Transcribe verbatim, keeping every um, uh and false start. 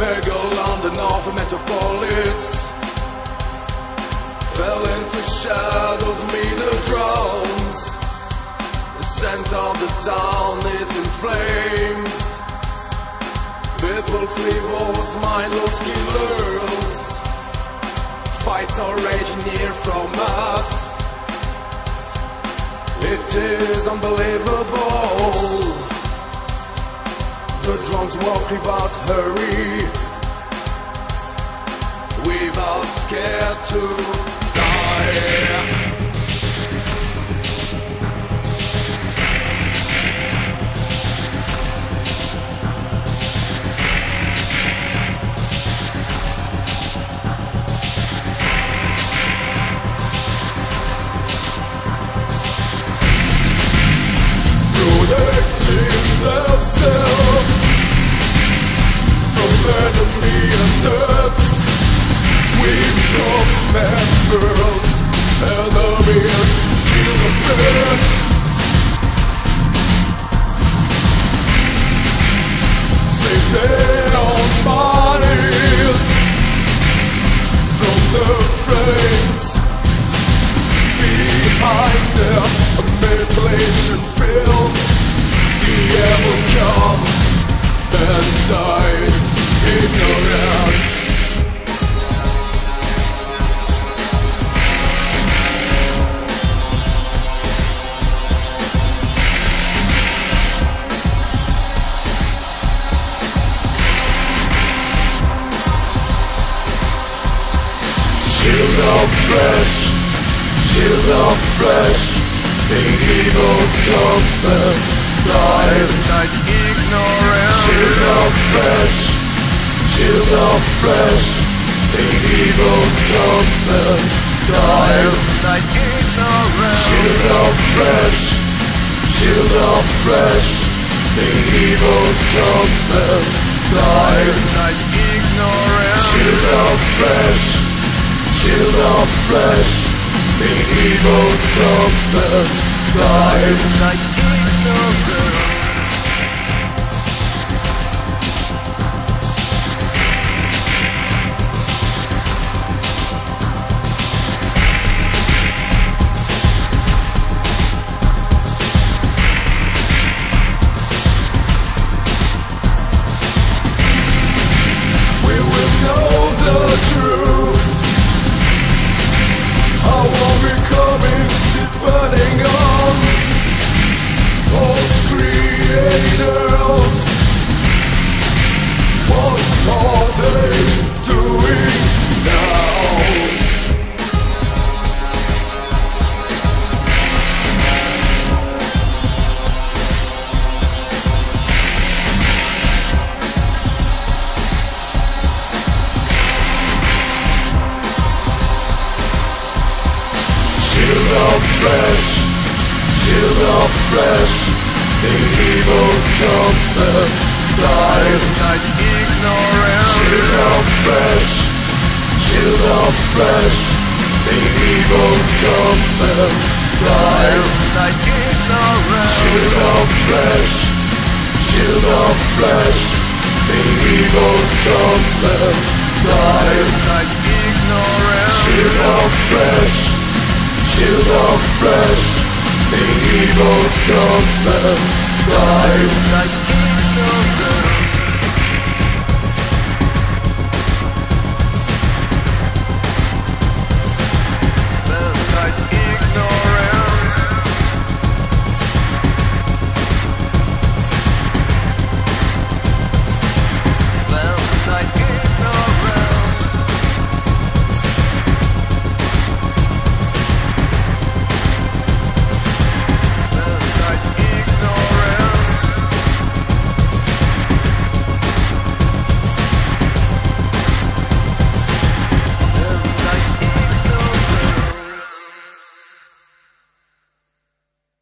Mega London of a metropolis fell into shadows, meter drowns. The center of the town is in flames. Pitbull flavors, mindless killers. Fights are raging near from us. It is unbelievable. The drones walk without hurry, without scared to die. Protecting themselves from enemy attacks, with corpse members, enemies, shield of flesh. Save their own bodies from the flames. Behind them, a manipulation film. The evil comes and died ignorance. Shield of flesh, shield of flesh, the evil comes then died like ignorance. Shield of flesh, shield of flesh, the evil comes then died like ignorance. Shield of flesh, shield of flesh, the evil comes then died like ignorance. Shield of flesh, shield of flesh, the evil comes then died like ignorance. We will know the truth. I won't be coming, depending on those creators. What are they doing now? Shield of flesh, shield of flesh, the evil comes then died like ignorance. Shield of flesh, shield of flesh, the evil comes then died like ignorance. Shield of flesh, shield of flesh, the evil comes then died like ignorance. Shield of flesh, shield of flesh, the evil comes then died like